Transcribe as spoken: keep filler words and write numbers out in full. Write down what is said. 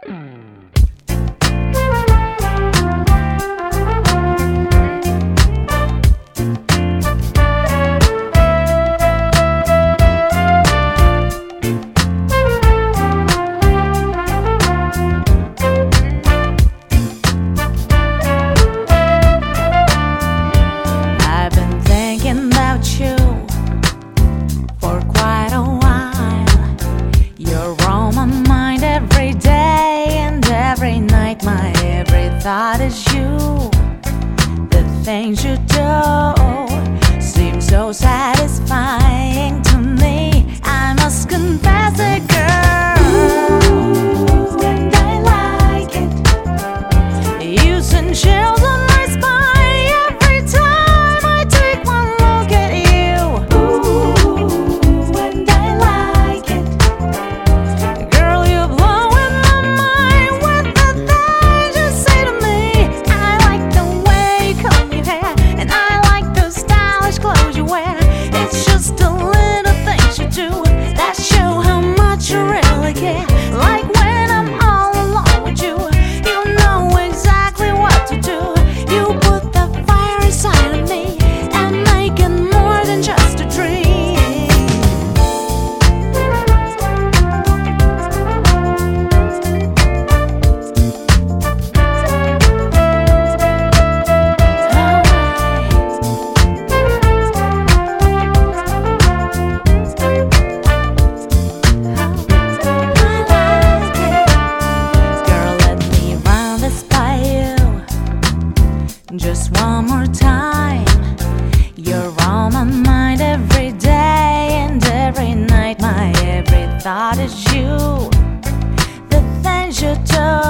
My every thought is you. The things you do seem so satisfying to me. I must confess it, girl, and I like it. You send chills on my spine every time I take one look at you. Ooh, and I like it. Girl, you're blowing my mind with the things you say to me. I like the way you comb your hair, and I like the stylish clothes you wear. It's just the little things you do that show how much you really care. Like when I'm all alone with you, you know exactly what to do. You put the fire inside of me and make it more than just a dream. Just one more time. You're on my mind every day and every night. My every thought is you. The things you do